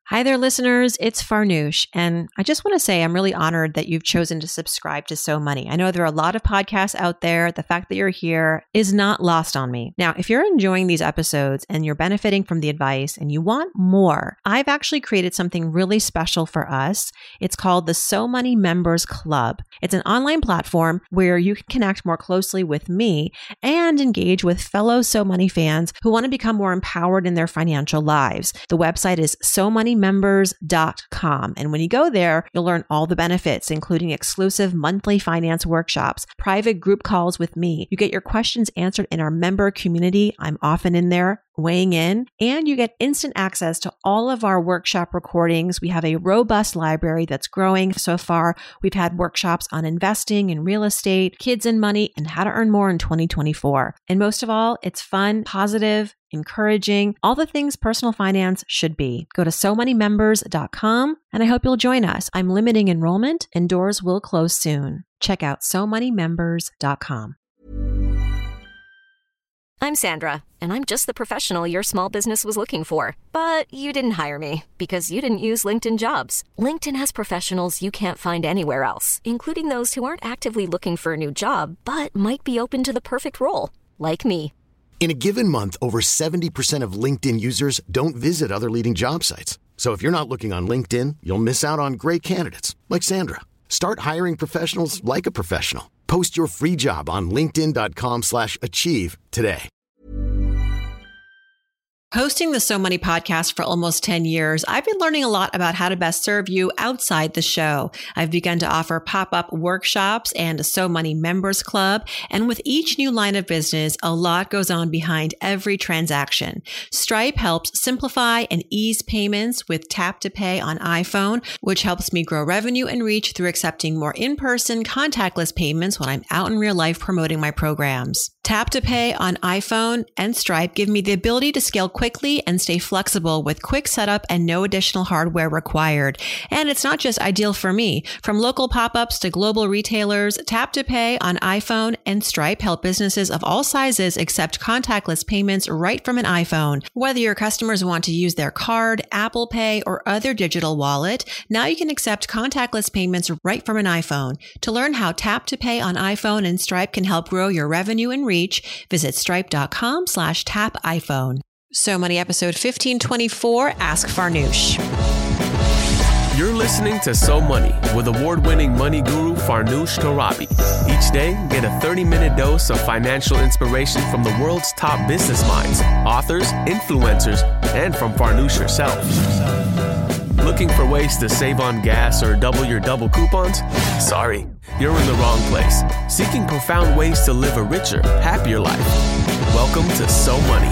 Hi there, listeners. It's Farnoosh, and I just want to say I'm really honored that you've chosen to subscribe to So Money. I know there are a lot of podcasts out there. The fact that you're here is not lost on me. Now, if you're enjoying these episodes and you're benefiting from the advice and you want more, I've actually created something really special for us. It's called the So Money Members Club. It's an online platform where you can connect more closely with me and engage with fellow So Money fans who want to become more empowered in their financial lives. The website is SoMoneyMembers.com. And when you go there, you'll learn all the benefits, including exclusive monthly finance workshops, private group calls with me. You get your questions answered in our member community. I'm often in there weighing in, and you get instant access to all of our workshop recordings. We have a robust library that's growing. So far, we've had workshops on investing in real estate, kids and money, and how to earn more in 2024. And most of all, it's fun, positive, encouraging, all the things personal finance should be. Go to SoMoneyMembers.com, and I hope you'll join us. I'm limiting enrollment, and doors will close soon. Check out SoMoneyMembers.com. I'm Sandra, and I'm just the professional your small business was looking for. But you didn't hire me because you didn't use LinkedIn Jobs. LinkedIn has professionals you can't find anywhere else, including those who aren't actively looking for a new job, but might be open to the perfect role, like me. In a given month, over 70% of LinkedIn users don't visit other leading job sites. So if you're not looking on LinkedIn, you'll miss out on great candidates like Sandra. Start hiring professionals like a professional. Post your free job on linkedin.com/achieve today. Hosting the So Money podcast for almost 10 years, I've been learning a lot about how to best serve you outside the show. I've begun to offer pop-up workshops and a So Money Members Club. And with each new line of business, a lot goes on behind every transaction. Stripe helps simplify and ease payments with Tap to Pay on iPhone, which helps me grow revenue and reach through accepting more in-person contactless payments when I'm out in real life promoting my programs. Tap to Pay on iPhone and Stripe give me the ability to scale quickly and stay flexible with quick setup and no additional hardware required. And it's not just ideal for me. From local pop-ups to global retailers, Tap to Pay on iPhone and Stripe help businesses of all sizes accept contactless payments right from an iPhone. Whether your customers want to use their card, Apple Pay, or other digital wallet, now you can accept contactless payments right from an iPhone. To learn how Tap to Pay on iPhone and Stripe can help grow your revenue and reach, visit stripe.com/tap iPhone. So Money episode 1524, Ask Farnoosh. You're listening to So Money with award-winning money guru Farnoosh Torabi. Each day, get a 30-minute dose of financial inspiration from the world's top business minds, authors, influencers, and from Farnoosh herself. Looking for ways to save on gas or double your double coupons? Sorry, you're in the wrong place. Seeking profound ways to live a richer, happier life. Welcome to So Money.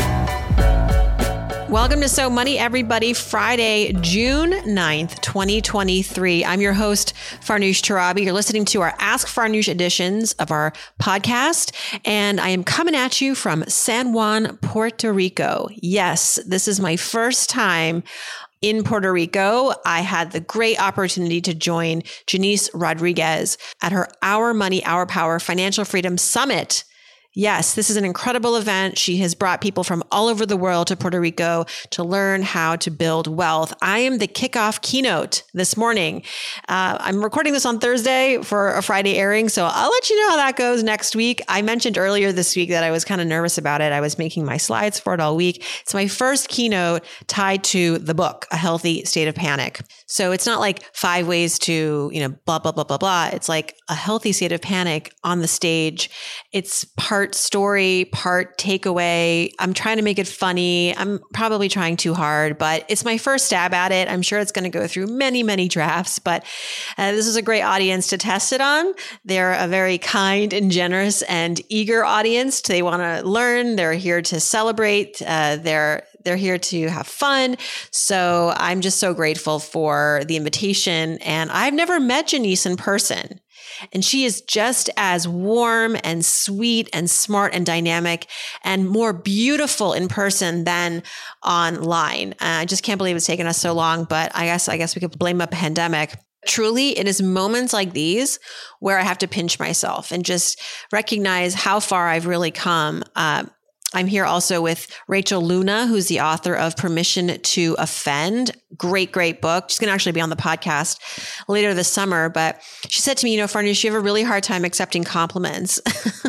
Welcome to So Money, everybody. Friday, June 9th, 2023. I'm your host, Farnoosh Torabi. You're listening to our Ask Farnoosh editions of our podcast, and I am coming at you from San Juan, Puerto Rico. Yes, this is my first time in Puerto Rico. I had the great opportunity to join Janice Rodriguez at her Our Money, Our Power Financial Freedom Summit. Yes, this is an incredible event. She has brought people from all over the world to Puerto Rico to learn how to build wealth. I am the kickoff keynote this morning. I'm recording this on Thursday for a Friday airing, so I'll let you know how that goes next week. I mentioned earlier this week that I was kind of nervous about it. I was making my slides for it all week. It's my first keynote tied to the book, A Healthy State of Panic. So it's not like 5 ways to, blah, blah, blah, blah, blah. It's like a healthy state of panic on the stage. It's part story, part takeaway. I'm trying to make it funny. I'm probably trying too hard, but it's my first stab at it. I'm sure it's going to go through many, many drafts, but this is a great audience to test it on. They're a very kind and generous and eager audience. They want to learn. They're here to celebrate. They're here to have fun. So I'm just so grateful for the invitation. And I've never met Janice in person. And she is just as warm and sweet and smart and dynamic and more beautiful in person than online. I just can't believe it's taken us so long, but I guess we could blame a pandemic. Truly, it is moments like these where I have to pinch myself and just recognize how far I've really come. I'm here also with Rachel Luna, who's the author of Permission to Offend. Great, great book. She's going to actually be on the podcast later this summer. But she said to me, Farnoosh, you have a really hard time accepting compliments.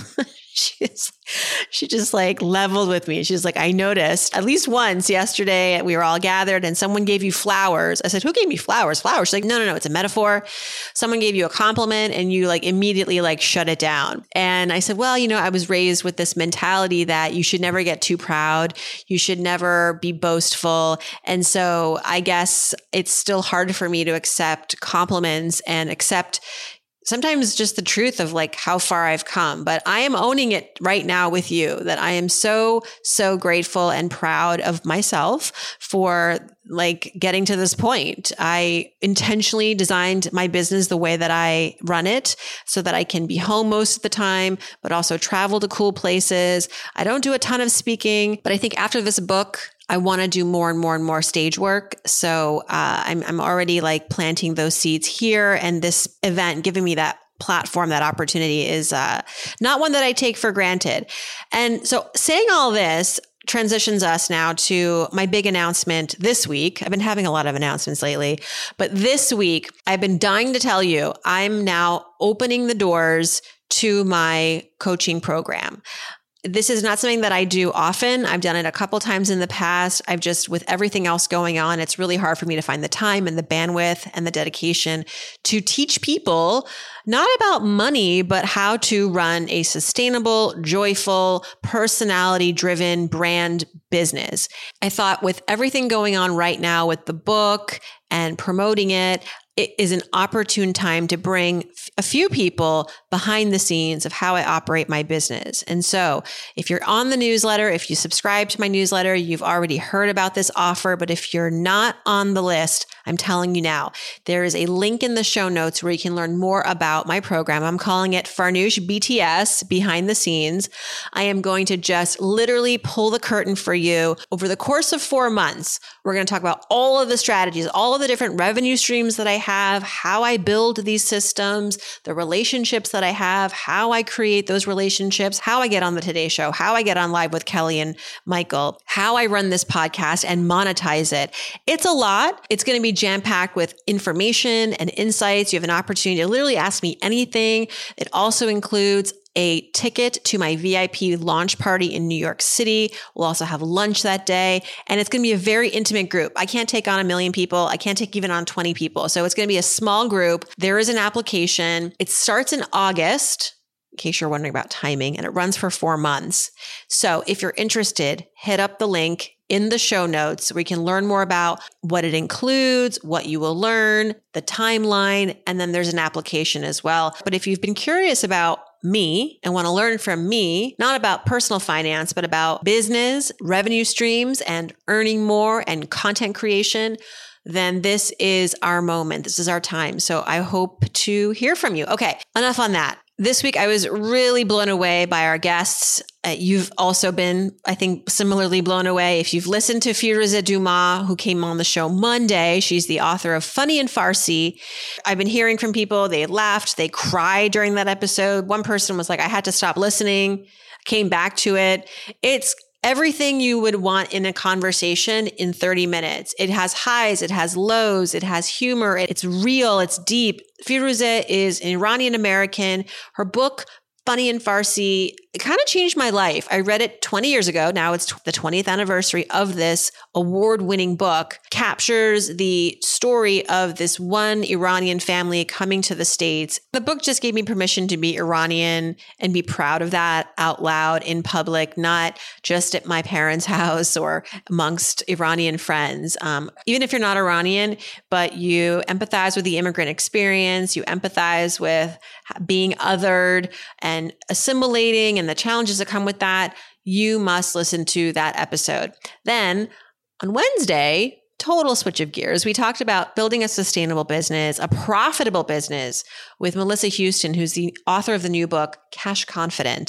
She just like leveled with me. She's like, I noticed at least once yesterday we were all gathered and someone gave you flowers. I said, who gave me flowers? Flowers? She's like, no, it's a metaphor. Someone gave you a compliment and you like immediately like shut it down. And I said, well, I was raised with this mentality that you should never get too proud. You should never be boastful. And so I guess it's still hard for me to accept compliments and accept sometimes just the truth of like how far I've come. But I am owning it right now with you that I am so, so grateful and proud of myself for like getting to this point. I intentionally designed my business the way that I run it so that I can be home most of the time, but also travel to cool places. I don't do a ton of speaking, but I think after this book, I want to do more and more and more stage work. So I'm already like planting those seeds here, and this event giving me that platform, that opportunity is not one that I take for granted. And so saying all this transitions us now to my big announcement this week. I've been having a lot of announcements lately, but this week I've been dying to tell you, I'm now opening the doors to my coaching program. This is not something that I do often. I've done it a couple times in the past. I've just, with everything else going on, it's really hard for me to find the time and the bandwidth and the dedication to teach people not about money, but how to run a sustainable, joyful, personality-driven brand business. I thought with everything going on right now with the book and promoting it is an opportune time to bring a few people behind the scenes of how I operate my business. And so if you're on the newsletter, if you subscribe to my newsletter, you've already heard about this offer. But if you're not on the list, I'm telling you now, there is a link in the show notes where you can learn more about my program. I'm calling it Farnoosh BTS, Behind the Scenes. I am going to just literally pull the curtain for you. Over the course of 4 months, we're going to talk about all of the strategies, all of the different revenue streams that I have, how I build these systems, the relationships that I have, how I create those relationships, how I get on the Today Show, how I get on live with Kelly and Michael, how I run this podcast and monetize it. It's a lot. It's going to be jam-packed with information and insights. You have an opportunity to literally ask me anything. It also includes a ticket to my VIP launch party in New York City. We'll also have lunch that day. And it's going to be a very intimate group. I can't take on 1 million people. I can't take even on 20 people. So it's going to be a small group. There is an application. It starts in August, in case you're wondering about timing, and it runs for 4 months. So if you're interested, hit up the link in the show notes where you can learn more about what it includes, what you will learn, the timeline, and then there's an application as well. But if you've been curious about me and want to learn from me, not about personal finance, but about business, revenue streams, and earning more and content creation, then this is our moment. This is our time. So I hope to hear from you. Okay, enough on that. This week, I was really blown away by our guests. You've also been, I think, similarly blown away. If you've listened to Firouzeh Dumas, who came on the show Monday, she's the author of Funny in Farsi. I've been hearing from people. They laughed, they cried during that episode. One person was like, I had to stop listening, came back to it. It's everything you would want in a conversation in 30 minutes. It has highs, it has lows, it has humor, it's real, it's deep. Firouzeh is an Iranian American. Her book, Funny in Farsi, it kind of changed my life. I read it 20 years ago. Now it's the 20th anniversary of this award-winning book. Captures the story of this one Iranian family coming to the States. The book just gave me permission to be Iranian and be proud of that out loud in public, not just at my parents' house or amongst Iranian friends. Even if you're not Iranian, but you empathize with the immigrant experience, you empathize with being othered and assimilating and the challenges that come with that, you must listen to that episode. Then on Wednesday, total switch of gears, we talked about building a sustainable business, a profitable business with Melissa Houston, who's the author of the new book, Cash Confident.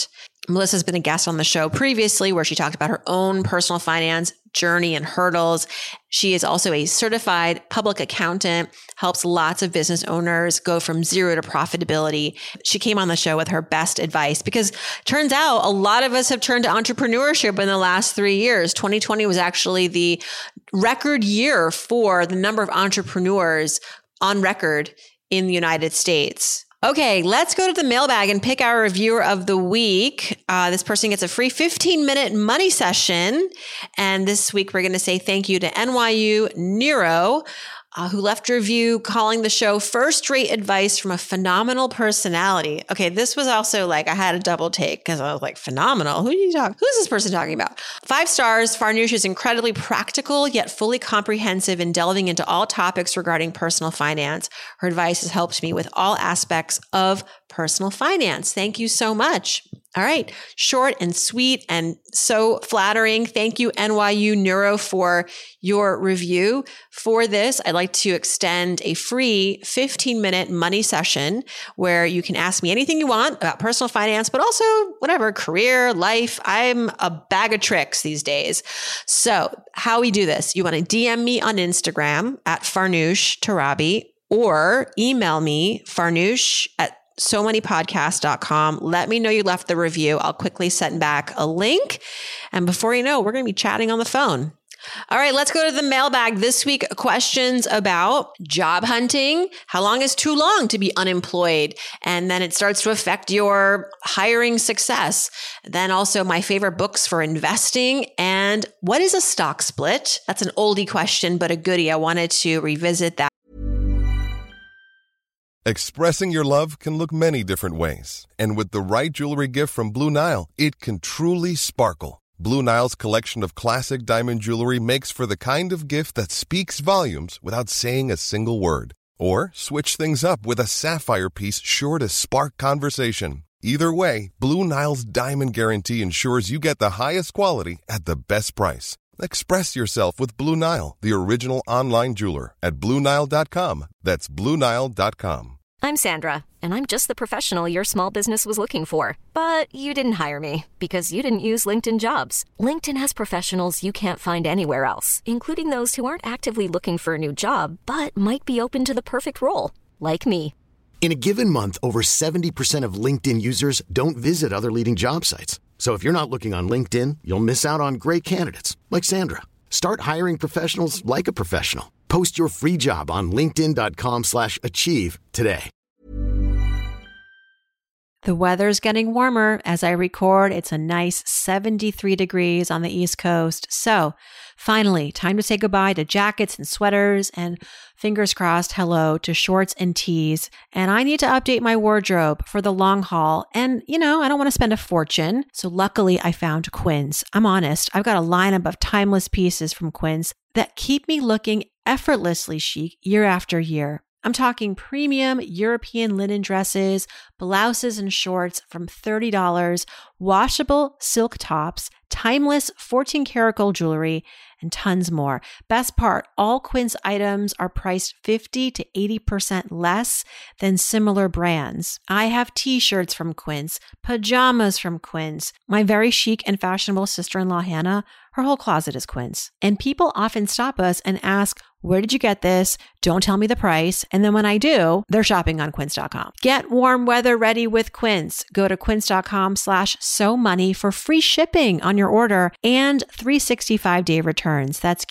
Melissa's been a guest on the show previously where she talked about her own personal finance journey and hurdles. She is also a certified public accountant, helps lots of business owners go from zero to profitability. She came on the show with her best advice because turns out a lot of us have turned to entrepreneurship in the last 3 years. 2020 was actually the record year for the number of entrepreneurs on record in the United States. Okay, let's go to the mailbag and pick our reviewer of the week. This person gets a free 15-minute money session. And this week, we're going to say thank you to NYU Nero, who left a review calling the show first-rate advice from a phenomenal personality. Okay, this was also like, I had a double take because I was like, phenomenal? Who's this person talking about? 5 stars. Farnoosh is incredibly practical, yet fully comprehensive in delving into all topics regarding personal finance. Her advice has helped me with all aspects of personal finance. Thank you so much. All right. Short and sweet and so flattering. Thank you, NYU Neuro, for your review. For this, I'd like to extend a free 15-minute money session where you can ask me anything you want about personal finance, but also whatever, career, life. I'm a bag of tricks these days. So how we do this, you want to DM me on Instagram at Farnoosh Torabi or email me farnoosh@SoMoneyPodcast.com. Let me know you left the review. I'll quickly send back a link. And before you know, we're going to be chatting on the phone. All right, let's go to the mailbag. This week, questions about job hunting. How long is too long to be unemployed? And then it starts to affect your hiring success. Then also my favorite books for investing. And what is a stock split? That's an oldie question, but a goodie. I wanted to revisit that. Expressing your love can look many different ways. And with the right jewelry gift from Blue Nile, it can truly sparkle. Blue Nile's collection of classic diamond jewelry makes for the kind of gift that speaks volumes without saying a single word. Or switch things up with a sapphire piece sure to spark conversation. Either way, Blue Nile's Diamond Guarantee ensures you get the highest quality at the best price. Express yourself with Blue Nile, the original online jeweler, at BlueNile.com. That's BlueNile.com. I'm Sandra, and I'm just the professional your small business was looking for. But you didn't hire me because you didn't use LinkedIn Jobs. LinkedIn has professionals you can't find anywhere else, including those who aren't actively looking for a new job, but might be open to the perfect role, like me. In a given month, over 70% of LinkedIn users don't visit other leading job sites. So if you're not looking on LinkedIn, you'll miss out on great candidates like Sandra. Start hiring professionals like a professional. Post your free job on linkedin.com/achieve today. The weather's getting warmer as I record. It's a nice 73 degrees on the East Coast. So finally, time to say goodbye to jackets and sweaters and fingers crossed, hello to shorts and tees. And I need to update my wardrobe for the long haul. And, I don't want to spend a fortune. So luckily I found Quince. I'm honest. I've got a lineup of timeless pieces from Quince that keep me looking effortlessly chic year after year. I'm talking premium European linen dresses, blouses and shorts from $30, washable silk tops, timeless 14-karat gold jewelry, and tons more. Best part, all Quince items are priced 50 to 80% less than similar brands. I have t-shirts from Quince, pajamas from Quince. My very chic and fashionable sister-in-law, Hannah, her whole closet is Quince. And people often stop us and ask, where did you get this? Don't tell me the price. And then when I do, they're shopping on quince.com. Get warm weather ready with Quince. Go to quince.com/SoMoney for free shipping on your order and 365-day returns. That's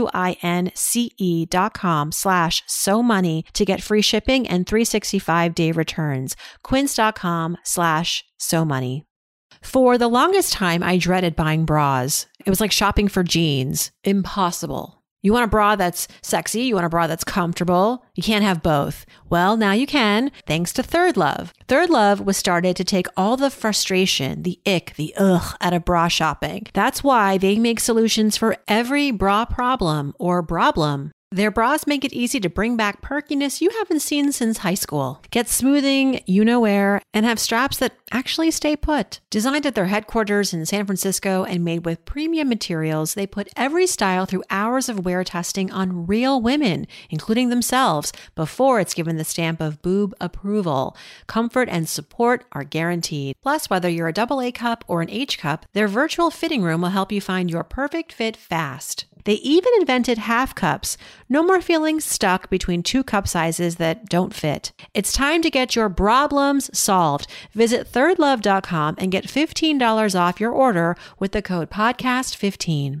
QUINCE.com/SoMoney to get free shipping and 365-day returns. Quince.com/SoMoney. For the longest time, I dreaded buying bras. It was like shopping for jeans. Impossible. You want a bra that's sexy. You want a bra that's comfortable. You can't have both. Well, now you can, thanks to Third Love. Third Love was started to take all the frustration, the ick, the ugh out of bra shopping. That's why they make solutions for every bra problem or problem. Their bras make it easy to bring back perkiness you haven't seen since high school. Get smoothing, you-know-where, and have straps that actually stay put. Designed at their headquarters in San Francisco and made with premium materials, they put every style through hours of wear testing on real women, including themselves, before it's given the stamp of boob approval. Comfort and support are guaranteed. Plus, whether you're a AA cup or an H cup, their virtual fitting room will help you find your perfect fit fast. They even invented half cups. No more feeling stuck between two cup sizes that don't fit. It's time to get your problems solved. Visit thirdlove.com and get $15 off your order with the code podcast15.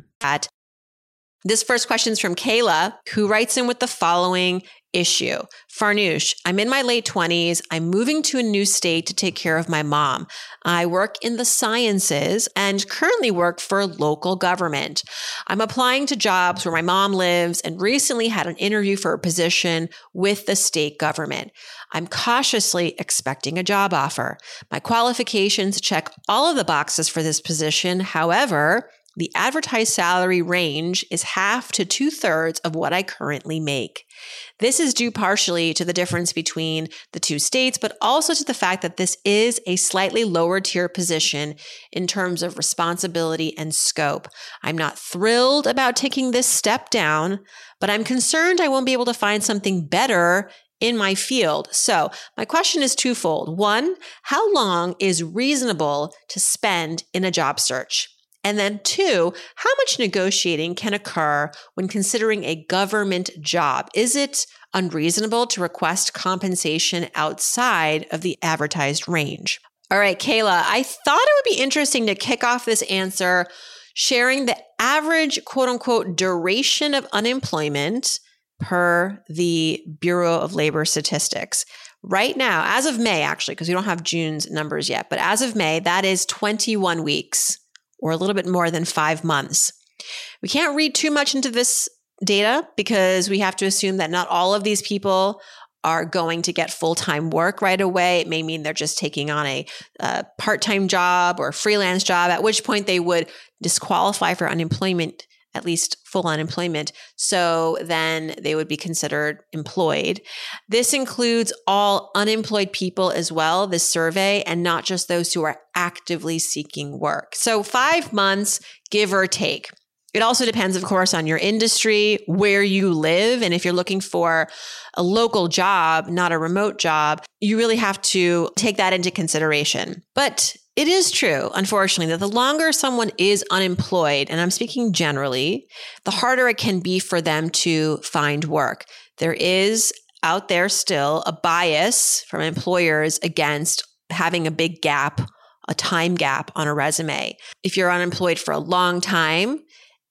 This first question is from Kayla, who writes in with the following issue. Farnoosh, I'm in my late 20s. I'm moving to a new state to take care of my mom. I work in the sciences and currently work for local government. I'm applying to jobs where my mom lives and recently had an interview for a position with the state government. I'm cautiously expecting a job offer. My qualifications check all of the boxes for this position. However, the advertised salary range is half to 2/3 of what I currently make. This is due partially to the difference between the two states, but also to the fact that this is a slightly lower tier position in terms of responsibility and scope. I'm not thrilled about taking this step down, but I'm concerned I won't be able to find something better in my field. So my question is twofold. One, how long is reasonable to spend in a job search? And then two, how much negotiating can occur when considering a government job? Is it unreasonable to request compensation outside of the advertised range? All right, Kayla, I thought it would be interesting to kick off this answer sharing the average quote unquote duration of unemployment per the Bureau of Labor Statistics. Right now, as of May, actually, because we don't have June's numbers yet, but as of May, that is 21 weeks. Or a little bit more than 5 months. We can't read too much into this data because we have to assume that not all of these people are going to get full-time work right away. It may mean they're just taking on a part-time job or a freelance job, at which point they would disqualify for unemployment, at least full unemployment. So then they would be considered employed. This includes all unemployed people as well, this survey, and not just those who are actively seeking work. So 5 months, give or take. It also depends, of course, on your industry, where you live. And if you're looking for a local job, not a remote job, you really have to take that into consideration. But it is true, unfortunately, that the longer someone is unemployed, and I'm speaking generally, the harder it can be for them to find work. There is out there still a bias from employers against having a big gap, a time gap on a resume. If you're unemployed for a long time,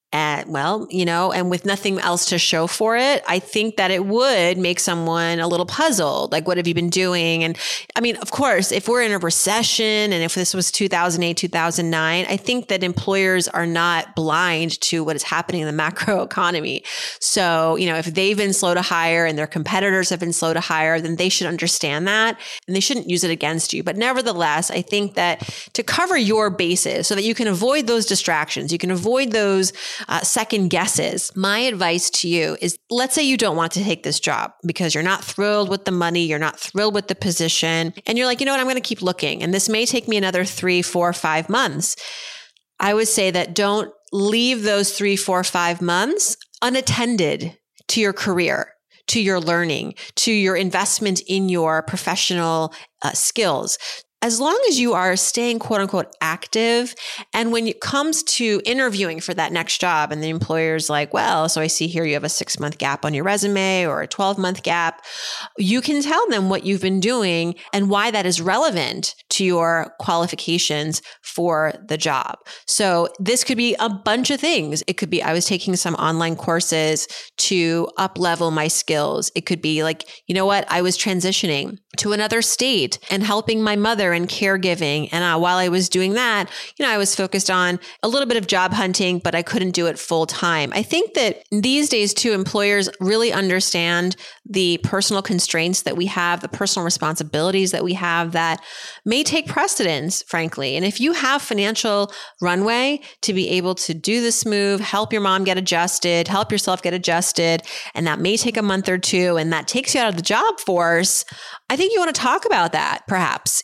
and with nothing else to show for it, I think that it would make someone a little puzzled. Like, what have you been doing? And I mean, of course, if we're in a recession and if this was 2008, 2009, I think that employers are not blind to what is happening in the macro economy. So, if they've been slow to hire and their competitors have been slow to hire, then they should understand that and they shouldn't use it against you. But nevertheless, I think that to cover your bases so that you can avoid those distractions, you can avoid those second guesses. My advice to you is, let's say you don't want to take this job because you're not thrilled with the money, you're not thrilled with the position, and you're like, I'm going to keep looking. And this may take me another 3, 4, 5 months. I would say that don't leave those 3, 4, 5 months unattended to your career, to your learning, to your investment in your professional skills. As long as you are staying quote unquote active, and when it comes to interviewing for that next job and the employer's like, well, so I see here you have a 6-month gap on your resume or a 12-month gap, you can tell them what you've been doing and why that is relevant to your qualifications for the job. So this could be a bunch of things. It could be, I was taking some online courses to up-level my skills. It could be like, I was transitioning to another state and helping my mother and caregiving. And while I was doing that, I was focused on a little bit of job hunting, but I couldn't do it full time. I think that these days too, employers really understand the personal constraints that we have, the personal responsibilities that we have that may take precedence, frankly. And if you have financial runway to be able to do this move, help your mom get adjusted, help yourself get adjusted, and that may take a month or two, and that takes you out of the job force, I think you want to talk about that perhaps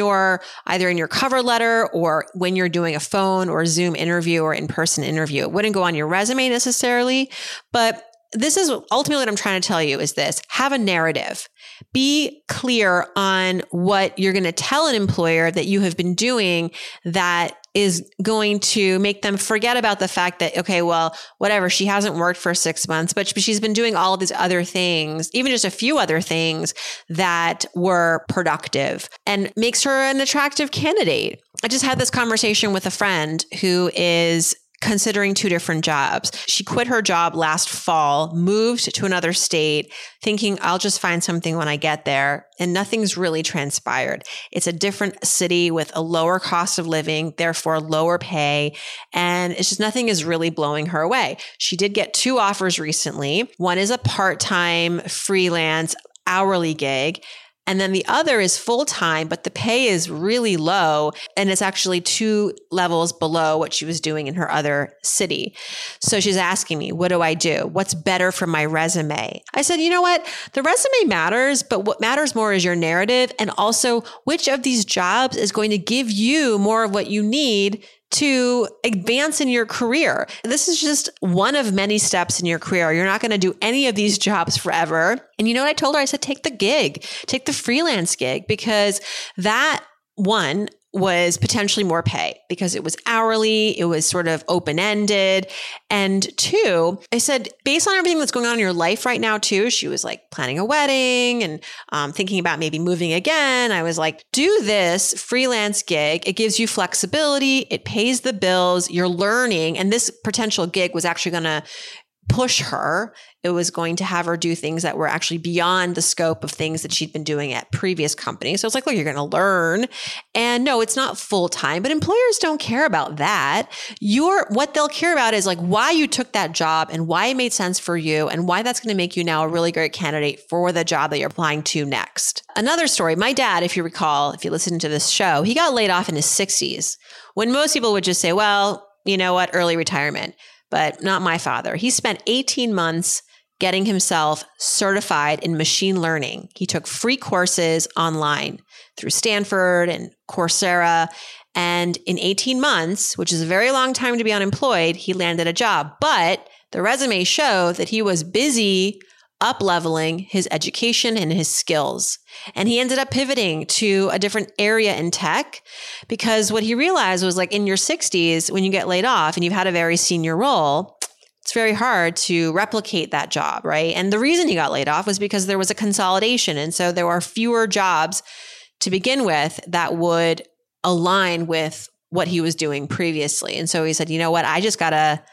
either in your cover letter or when you're doing a phone or Zoom interview or in-person interview. It wouldn't go on your resume necessarily, but this is ultimately what I'm trying to tell you is this: have a narrative. Be clear on what you're going to tell an employer that you have been doing that is going to make them forget about the fact that, okay, well, whatever, she hasn't worked for 6 months, but she's been doing all of these other things, even just a few other things that were productive, and makes her an attractive candidate. I just had this conversation with a friend who is considering 2 different jobs. She quit her job last fall, moved to another state, thinking I'll just find something when I get there. And nothing's really transpired. It's a different city with a lower cost of living, therefore lower pay. And it's just nothing is really blowing her away. She did get 2 offers recently. One is a part-time freelance hourly gig. And then the other is full-time, but the pay is really low. And it's actually 2 levels below what she was doing in her other city. So she's asking me, what do I do? What's better for my resume? I said, you know what? The resume matters, but what matters more is your narrative. And also which of these jobs is going to give you more of what you need to advance in your career. This is just one of many steps in your career. You're not going to do any of these jobs forever. And you know what I told her? I said, take the gig, take the freelance gig, because that one was potentially more pay because it was hourly, it was sort of open-ended. And 2, I said, based on everything that's going on in your life right now too, she was like planning a wedding and thinking about maybe moving again. I was like, do this freelance gig. It gives you flexibility. It pays the bills. You're learning. And this potential gig was actually going to push her. It was going to have her do things that were actually beyond the scope of things that she'd been doing at previous companies. So it's like, look, you're going to learn. And no, it's not full time, but employers don't care about that. What they'll care about is like why you took that job and why it made sense for you and why that's going to make you now a really great candidate for the job that you're applying to next. Another story, my dad, if you recall, if you listen to this show, he got laid off in his 60s when most people would just say, well, you know what, early retirement. But not my father. He spent 18 months getting himself certified in machine learning. He took free courses online through Stanford and Coursera. And in 18 months, which is a very long time to be unemployed, he landed a job. But the resume showed that he was busy up-leveling his education and his skills. And he ended up pivoting to a different area in tech because what he realized was like in your 60s, when you get laid off and you've had a very senior role, it's very hard to replicate that job, right? And the reason he got laid off was because there was a consolidation. And so there were fewer jobs to begin with that would align with what he was doing previously. And so he said, you know what, I got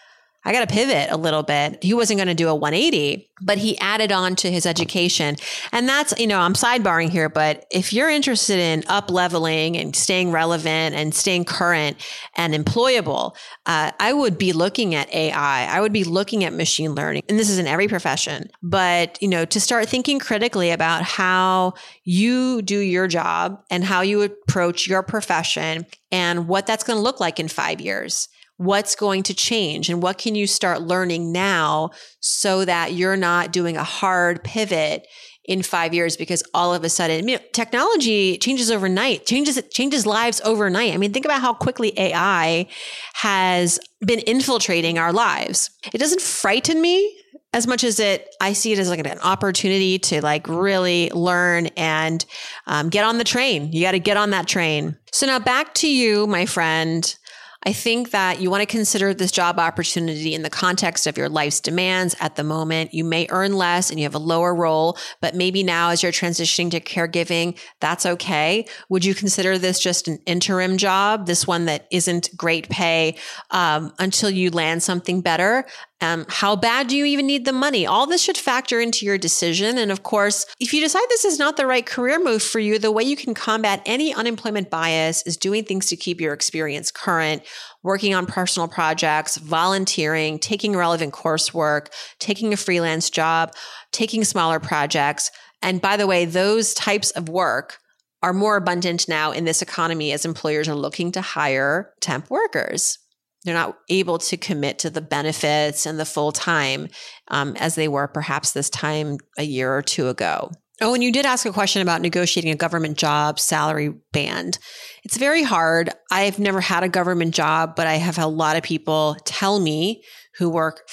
to pivot a little bit. He wasn't going to do a 180, but he added on to his education. And that's, I'm sidebarring here, but if you're interested in up leveling and staying relevant and staying current and employable, I would be looking at AI. I would be looking at machine learning. And this is in every profession, but, to start thinking critically about how you do your job and how you approach your profession and what that's going to look like in 5 years. What's going to change and what can you start learning now so that you're not doing a hard pivot in 5 years because all of a sudden, technology changes overnight, changes lives overnight. I mean, think about how quickly AI has been infiltrating our lives. It doesn't frighten me as much as I see it as like an opportunity to like really learn and get on the train. You got to get on that train. So now back to you, my friend. I think that you want to consider this job opportunity in the context of your life's demands at the moment. You may earn less and you have a lower role, but maybe now as you're transitioning to caregiving, that's okay. Would you consider this just an interim job, this one that isn't great pay until you land something better? How bad do you even need the money? All this should factor into your decision. And of course, if you decide this is not the right career move for you, the way you can combat any unemployment bias is doing things to keep your experience current, working on personal projects, volunteering, taking relevant coursework, taking a freelance job, taking smaller projects. And by the way, those types of work are more abundant now in this economy as employers are looking to hire temp workers. They're not able to commit to the benefits and the full time as they were perhaps this time a year or two ago. Oh, and you did ask a question about negotiating a government job salary band. It's very hard. I've never had a government job, but I have a lot of people tell me who work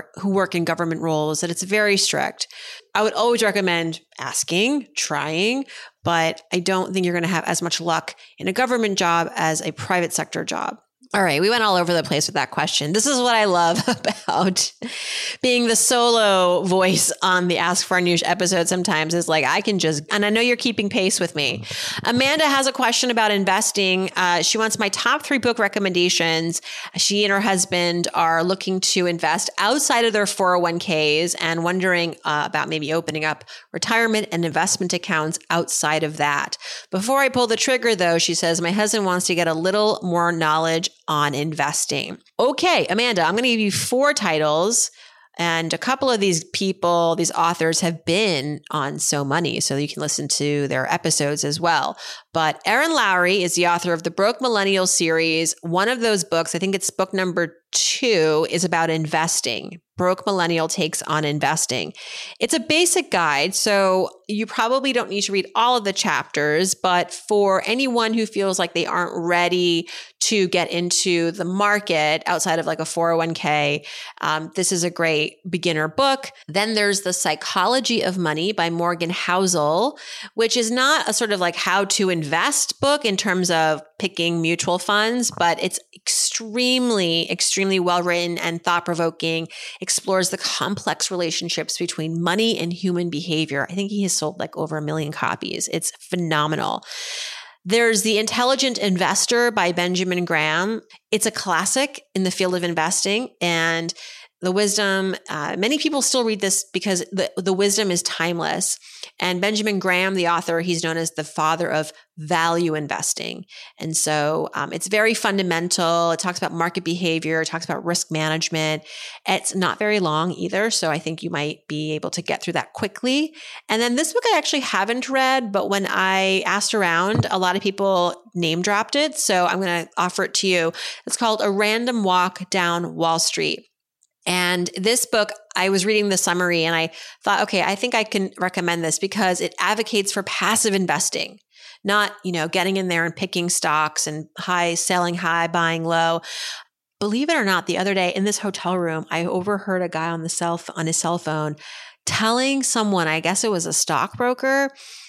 in government roles that it's very strict. I would always recommend asking, trying, but I don't think you're going to have as much luck in a government job as a private sector job. All right, we went all over the place with that question. This is what I love about being the solo voice on the Ask Farnoosh episode sometimes is like, and I know you're keeping pace with me. Amanda has a question about investing. She wants my top 3 book recommendations. She and her husband are looking to invest outside of their 401ks and wondering about maybe opening up retirement and investment accounts outside of that. Before I pull the trigger though, she says, my husband wants to get a little more knowledge on investing. Okay, Amanda, I'm going to give you 4 titles. And a couple of these people, these authors have been on So Money, so you can listen to their episodes as well. But Erin Lowry is the author of the Broke Millennial series. One of those books, I think it's book number 2, is about investing. Broke Millennial Takes on Investing. It's a basic guide, so you probably don't need to read all of the chapters, but for anyone who feels like they aren't ready to get into the market outside of like a 401k, this is a great beginner book. Then there's The Psychology of Money by Morgan Housel, which is not a sort of like how to invest book in terms of picking mutual funds, but it's extremely, extremely well written and thought-provoking, explores the complex relationships between money and human behavior. I think he has sold like over 1 million copies. It's phenomenal. There's The Intelligent Investor by Benjamin Graham. It's a classic in the field of investing, and the wisdom, many people still read this because the wisdom is timeless. And Benjamin Graham, the author, he's known as the father of value investing. And so it's very fundamental. It talks about market behavior. It talks about risk management. It's not very long either. So I think you might be able to get through that quickly. And then this book I actually haven't read, but when I asked around, a lot of people name dropped it. So I'm going to offer it to you. It's called A Random Walk Down Wall Street. And this book, I was reading the summary and I thought, okay, I think I can recommend this because it advocates for passive investing, not, getting in there and picking stocks and selling high, buying low. Believe it or not, the other day in this hotel room, I overheard a guy on his cell phone telling someone, I guess it was a stockbroker,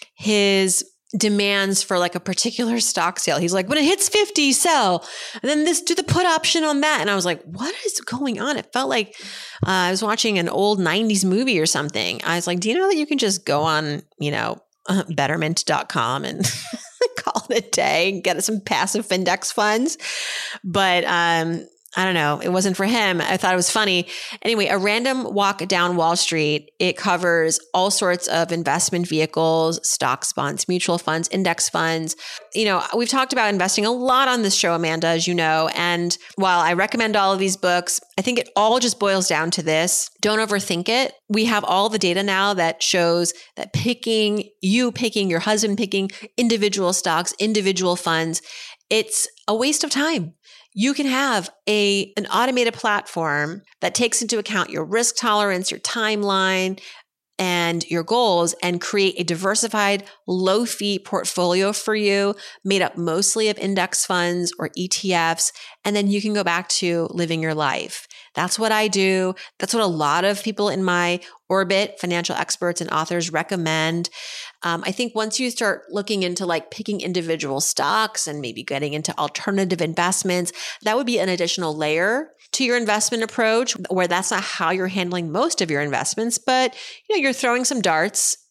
his demands for like a particular stock sale. He's like, when it hits 50, sell. And then do the put option on that. And I was like, what is going on? It felt like I was watching an old 90s movie or something. I was like, do you know that you can just go on, betterment.com and call it a day and get some passive index funds? But, I don't know. It wasn't for him. I thought it was funny. Anyway, A Random Walk Down Wall Street. It covers all sorts of investment vehicles, stocks, bonds, mutual funds, index funds. We've talked about investing a lot on this show, Amanda, as you know. And while I recommend all of these books, I think it all just boils down to this. Don't overthink it. We have all the data now that shows that your husband picking individual stocks, individual funds, it's a waste of time. You can have an automated platform that takes into account your risk tolerance, your timeline, and your goals and create a diversified, low-fee portfolio for you made up mostly of index funds or ETFs. And then you can go back to living your life. That's what I do. That's what a lot of people in my orbit, financial experts and authors, recommend. I think once you start looking into like picking individual stocks and maybe getting into alternative investments, that would be an additional layer to your investment approach where that's not how you're handling most of your investments, but you're throwing some darts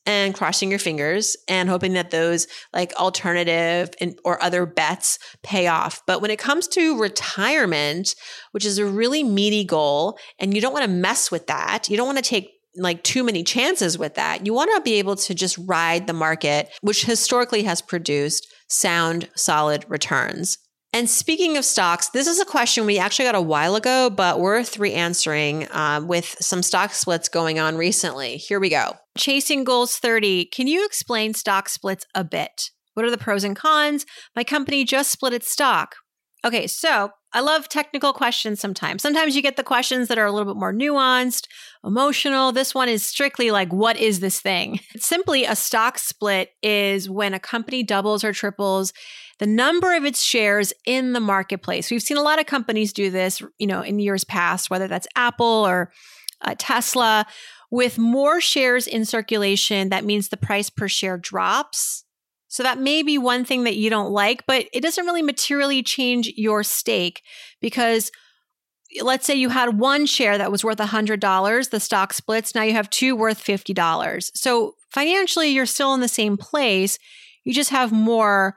and crossing your fingers and hoping that those like alternative or other bets pay off. But when it comes to retirement, which is a really meaty goal, and you don't want to mess with that, you don't want to take like too many chances with that. You want to be able to just ride the market, which historically has produced sound, solid returns. And speaking of stocks, this is a question we actually got a while ago, but worth re-answering with some stock splits going on recently. Here we go. Chasing Goals 30. Can you explain stock splits a bit? What are the pros and cons? My company just split its stock. Okay, so I love technical questions sometimes. Sometimes you get the questions that are a little bit more nuanced, emotional. This one is strictly like, what is this thing? It's simply a stock split is when a company doubles or triples the number of its shares in the marketplace. We've seen a lot of companies do this, in years past, whether that's Apple or Tesla. With more shares in circulation, that means the price per share drops. So that may be one thing that you don't like, but it doesn't really materially change your stake because let's say you had one share that was worth $100, the stock splits, now you have two worth $50. So financially, you're still in the same place. You just have more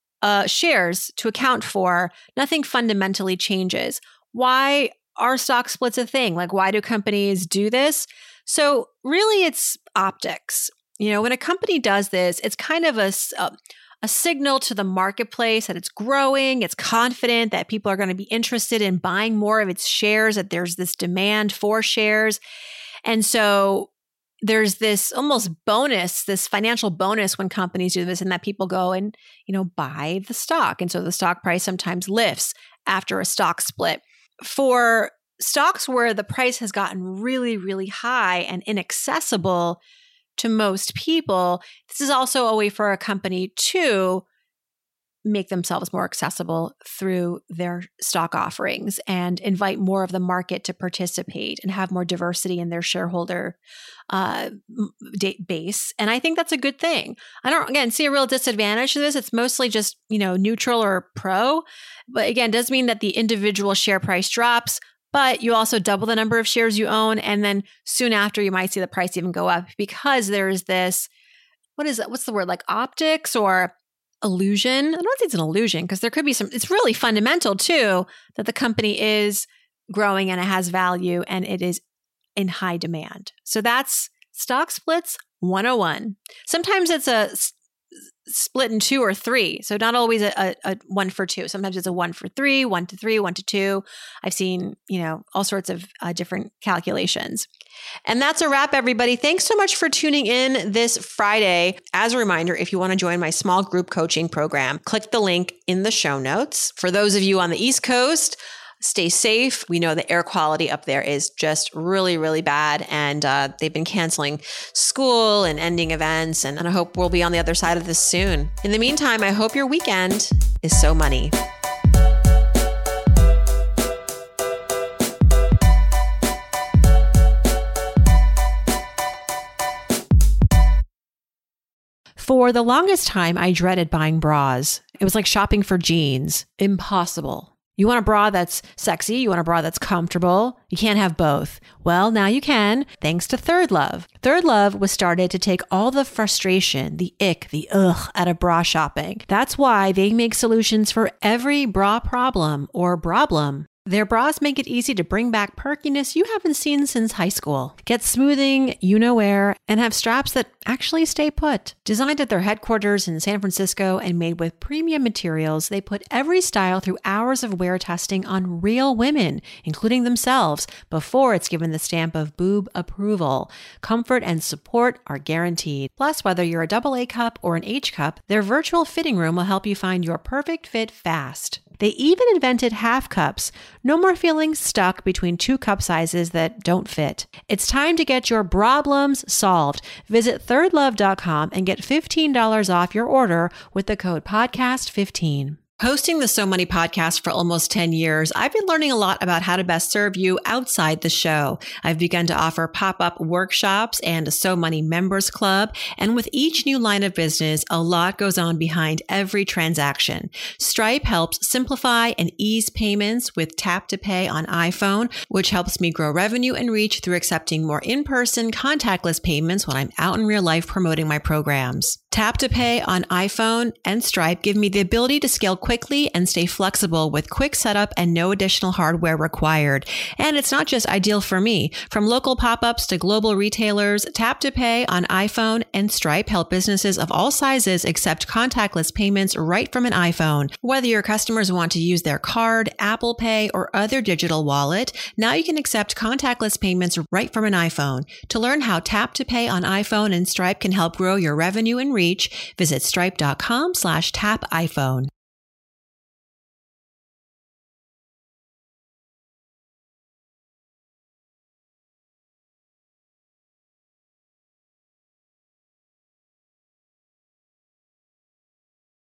shares to account for. Nothing fundamentally changes. Why are stock splits a thing? Like, why do companies do this? So really, it's optics. When a company does this, it's kind of a signal to the marketplace that it's growing, it's confident that people are going to be interested in buying more of its shares, that there's this demand for shares. And so there's this almost bonus, this financial bonus when companies do this, and that people go and, buy the stock. And so the stock price sometimes lifts after a stock split. For stocks where the price has gotten really, really high and inaccessible to most people, this is also a way for a company to make themselves more accessible through their stock offerings and invite more of the market to participate and have more diversity in their shareholder base. And I think that's a good thing. I don't, again, see a real disadvantage to this. It's mostly just, neutral or pro. But again, it does mean that the individual share price drops, but you also double the number of shares you own. And then soon after, you might see the price even go up because there is this, what's the word, like optics or illusion? I don't think it's an illusion because there could be it's really fundamental too, that the company is growing and it has value and it is in high demand. So that's stock splits 101. Sometimes it's a split in 2 or 3. So not always a 1 for 2. Sometimes it's a 1 for 3, 1 to 3, 1 to 2. I've seen, all sorts of different calculations. And that's a wrap, everybody. Thanks so much for tuning in this Friday. As a reminder, if you want to join my small group coaching program, click the link in the show notes. For those of you on the East Coast, stay safe. We know the air quality up there is just really, really bad. And they've been canceling school and ending events. And I hope we'll be on the other side of this soon. In the meantime, I hope your weekend is so money. For the longest time, I dreaded buying bras. It was like shopping for jeans. Impossible. You want a bra that's sexy. You want a bra that's comfortable. You can't have both. Well, now you can, thanks to ThirdLove. ThirdLove was started to take all the frustration, the ick, the ugh out of bra shopping. That's why they make solutions for every bra problem or problem. Their bras make it easy to bring back perkiness you haven't seen since high school. Get smoothing, you-know-where, and have straps that actually stay put. Designed at their headquarters in San Francisco and made with premium materials, they put every style through hours of wear testing on real women, including themselves, before it's given the stamp of boob approval. Comfort and support are guaranteed. Plus, whether you're a AA cup or an H cup, their virtual fitting room will help you find your perfect fit fast. They even invented half cups. No more feeling stuck between 2 cup sizes that don't fit. It's time to get your problems solved. Visit thirdlove.com and get $15 off your order with the code podcast15. Hosting the So Money podcast for almost 10 years, I've been learning a lot about how to best serve you outside the show. I've begun to offer pop-up workshops and a So Money members club. And with each new line of business, a lot goes on behind every transaction. Stripe helps simplify and ease payments with Tap to Pay on iPhone, which helps me grow revenue and reach through accepting more in-person contactless payments when I'm out in real life promoting my programs. Tap to Pay on iPhone and Stripe give me the ability to scale quickly and stay flexible with quick setup and no additional hardware required. And it's not just ideal for me. From local pop-ups to global retailers, Tap to Pay on iPhone and Stripe help businesses of all sizes accept contactless payments right from an iPhone. Whether your customers want to use their card, Apple Pay, or other digital wallet, now you can accept contactless payments right from an iPhone. To learn how Tap to Pay on iPhone and Stripe can help grow your revenue and reach, visit stripe.com/tapiphone.